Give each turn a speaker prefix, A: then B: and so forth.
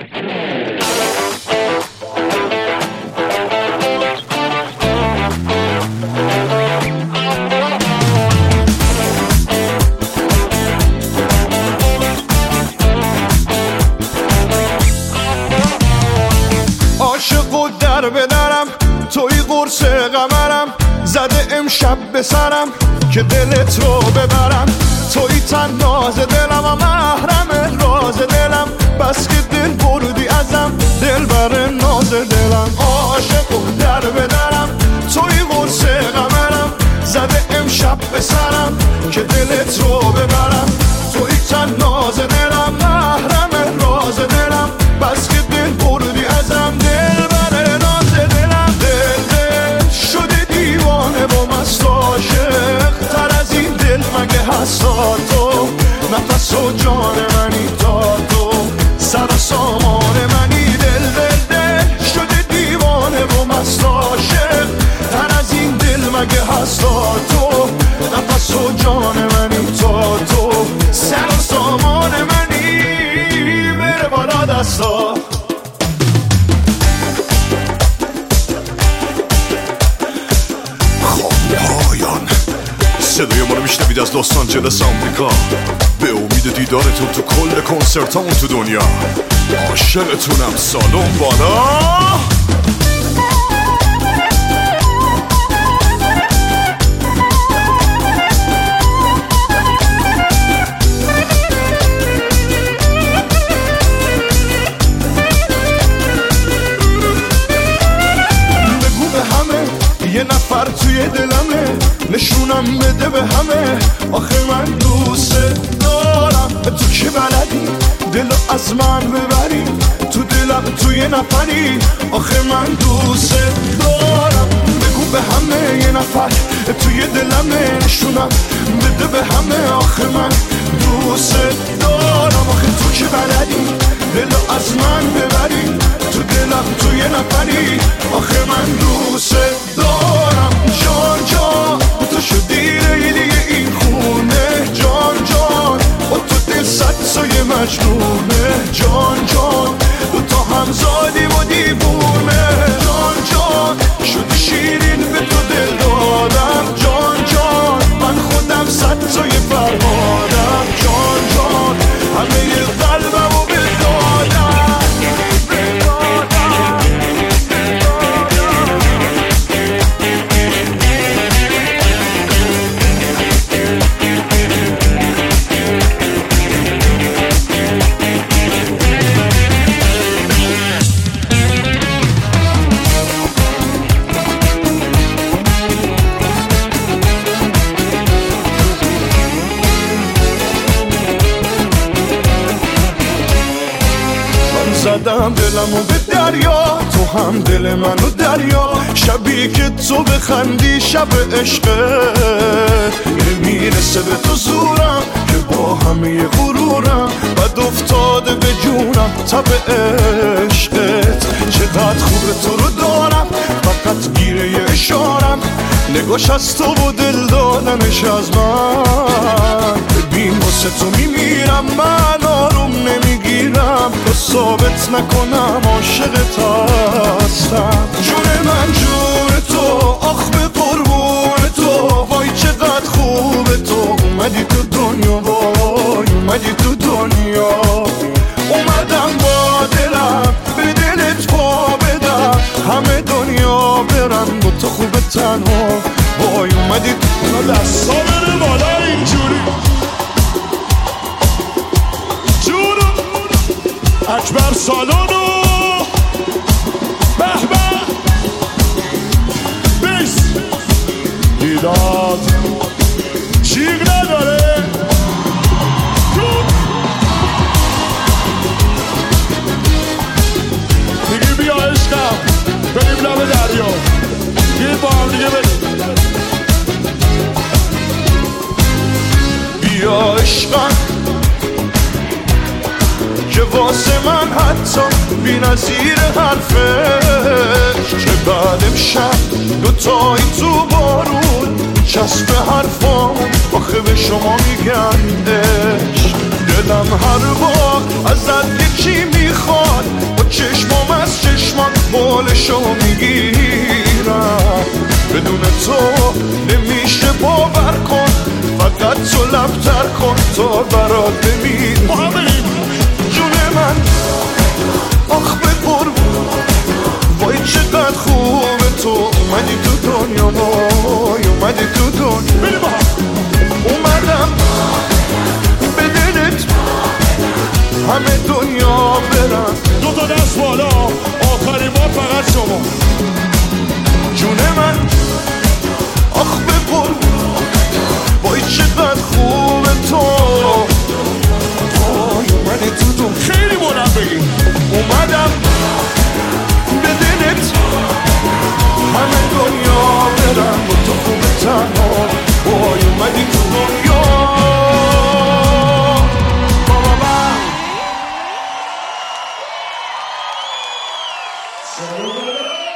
A: عاشق و در بدرم توی قرص قمرم زده امشب به سرم که دلت رو ببرم توی تناز دلم و محرم راز دلم بس که دل بردی ازم دل بر ناز دلم عاشق و در بدرم توی قرص قمرم زده امشب به سرم که دلت رو ببرم توی تناز دلم محرم راز دلم بس که دل بردی ازم دل بر ناز دلم دل شده دیوانه با مست عاشق تر از این دل مگه هستا تو نفس و جان منی تا تو سر و سامان منی دل شده دیوانه با مست عاشق تر از این دل مگه هستا تو نفس و جان منی تا تو سر و سامان منی بره بالا دستا صدای ما رو میشنوید از لس آنجلس آمریکا به امید دیدارتون تو کل کنسرتامون تو دنیا عاشقتونم سالن بالا بگو به همه یه نفر توی دلمه نشونم بده به همه آخه من دوست دارم تو که بلدی دلو از من ببری تو دلم توی نفری آخه من دوست دارم بگو به همه یه نفر توی دلمه نشونم بده به همه آخه من دوست دارم آخه تو که بلدی دلو از من ببری تو دلم توی نفری آخه من دوست دارم جان جان تو شدی دیگه این خونه جان جان با تو دل صد سایه مجنونه جان جان دو تا همزادیم و دیوونه جان جان شدی شیرین به تو دل دادم جان جان من خودم صد سایه فرهادم جان جان همه قلبم و بدادم زدم دلمو به دریا تو هم دل منو دریا شبی که تو بخندی شب عشقت میرسه به تو زورم که با همه غرورم بد افتاده به جونم تب عشقت چقدر خوبه تو رو دارم فقط گیره یه اشارم نگاش از تو و دل دادنش از من ببین واسه تو میمیرم من آروم نمیگیرم تو ثابت نکنم عاشقت هستم جون من جون تو آخ به قربون تو وای چقدر خوبه تو اومدی تو دنیا وای اومدی تو دنیا اومدم با دلم به دلت پا بدم همه دنیا برم با تو خوبه تنها وای اومدی تو دستا بره بالا اینجوری جونو اکبر سالونو به به بیس دیداد جیغ نداره دیگه بیا عشقم بریم لب دریا یه با هم دیگه بریم بیا عشقم که واسه من حتی بی نظیر حرفش که بعد امشب دوتایی تو بارون چسب حرفام آخه به شما میگندش دلم هر بار ازت یکی میخواد مالشو میگیرم بدون تو نمیشه باور کن فقط تو لبتر کن تا برات بمیرم جون من آخ به قرب وای چقدر خوبه تو اومدی تو دنیا وای اومدی تو دنیا اومدم به دلت همه دنیا برم
B: دو تا دست بالا آخرین بار فقط شما
A: جون من آخ به قرب وای چقدر خوبه تو وای اومدی تو دنیا
B: خیلی بلند بگی
A: اومدم به دلت همه دنیا برم با تو خوبه تنها وای اومدی تو دنیا بابا